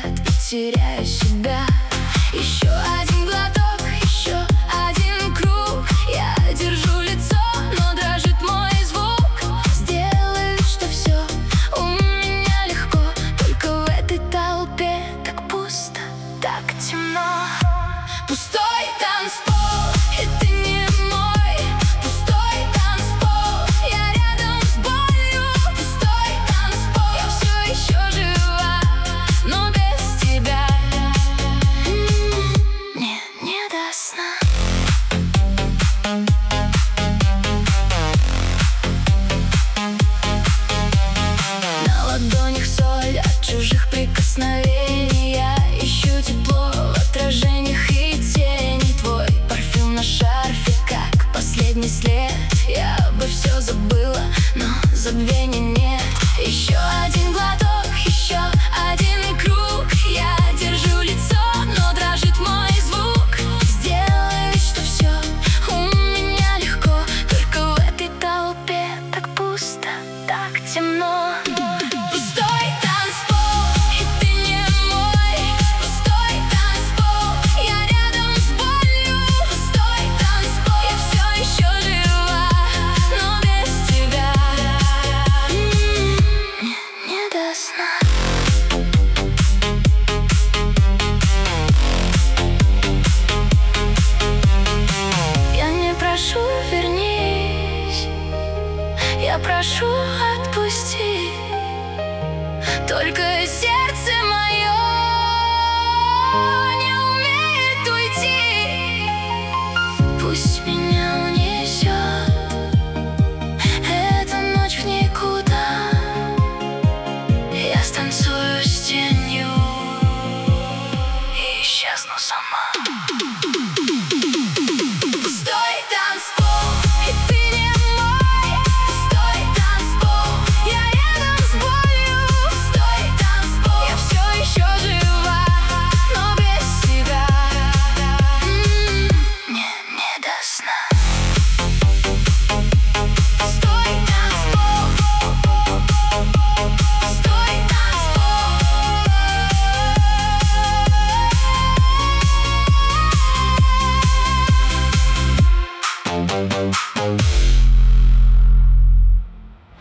теряю себя. Еще один глоток, еще один круг. Я держу лицо, но дрожит мой звук. Сделай вид, что все у меня легко, только в этой толпе так пусто, так темно. Пустой танцпол, это не мой. Пустой танцпол, я рядом с болью. Пустой танцпол, я все еще жива, но без тебя мне не до сна. На ладонях соль от чужих прикосновений.